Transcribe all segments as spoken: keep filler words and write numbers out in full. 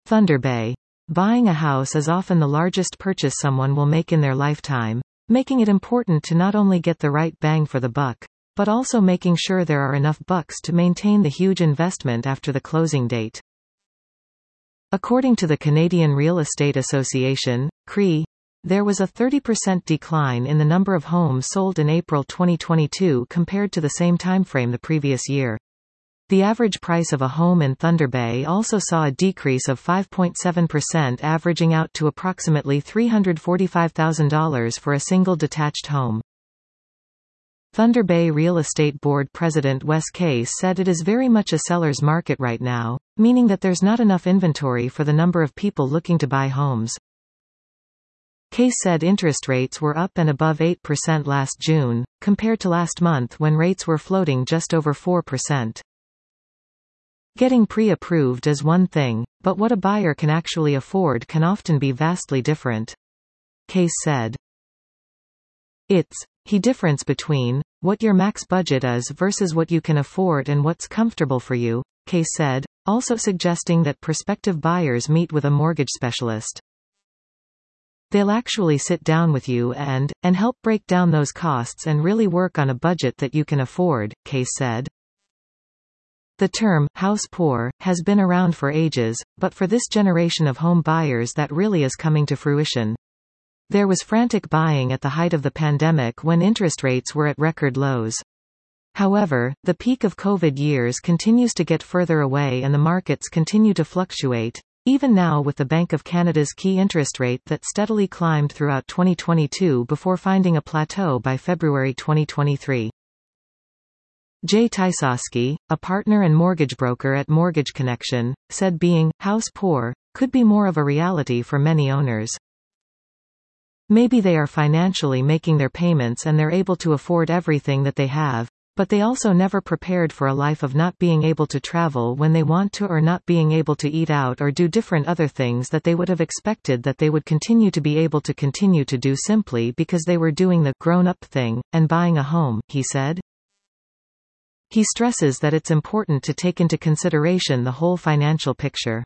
Thunder Bay. Buying a house is often the largest purchase someone will make in their lifetime, making it important to not only get the right bang for the buck, but also making sure there are enough bucks to maintain the huge investment after the closing date. According to the Canadian Real Estate Association, C R E, there was a thirty percent decline in the number of homes sold in April twenty twenty-two compared to the same timeframe the previous year. The average price of a home in Thunder Bay also saw a decrease of five point seven percent, averaging out to approximately three hundred forty-five thousand dollars for a single detached home. Thunder Bay Real Estate Board President Wes Case said it is very much a seller's market right now, meaning that there's not enough inventory for the number of people looking to buy homes. Case said interest rates were up and above eight percent last June, compared to last month when rates were floating just over four percent. Getting pre-approved is one thing, but what a buyer can actually afford can often be vastly different. Case said. It's the difference between what your max budget is versus what you can afford and what's comfortable for you, Case said, also suggesting that prospective buyers meet with a mortgage specialist. They'll actually sit down with you and, and help break down those costs and really work on a budget that you can afford, Case said. The term, house poor, has been around for ages, but for this generation of home buyers that really is coming to fruition. There was frantic buying at the height of the pandemic when interest rates were at record lows. However, the peak of COVID years continues to get further away and the markets continue to fluctuate, even now with the Bank of Canada's key interest rate that steadily climbed throughout twenty twenty-two before finding a plateau by February twenty twenty-three. Jay Tysosky, a partner and mortgage broker at Mortgage Connection, said being house poor could be more of a reality for many owners. Maybe they are financially making their payments and they're able to afford everything that they have, but they also never prepared for a life of not being able to travel when they want to or not being able to eat out or do different other things that they would have expected that they would continue to be able to continue to do simply because they were doing the grown-up thing and buying a home, he said. He stresses that it's important to take into consideration the whole financial picture.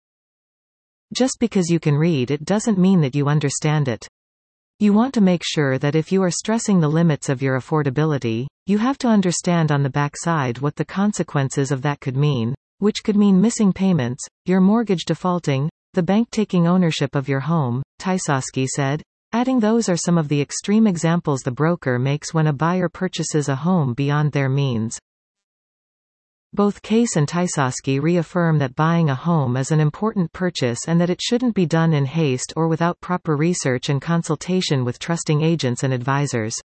Just because you can read it doesn't mean that you understand it. You want to make sure that if you are stressing the limits of your affordability, you have to understand on the backside what the consequences of that could mean, which could mean missing payments, your mortgage defaulting, the bank taking ownership of your home, Tysosky said, adding those are some of the extreme examples the broker makes when a buyer purchases a home beyond their means. Both Case and Tysosky reaffirm that buying a home is an important purchase and that it shouldn't be done in haste or without proper research and consultation with trusting agents and advisors.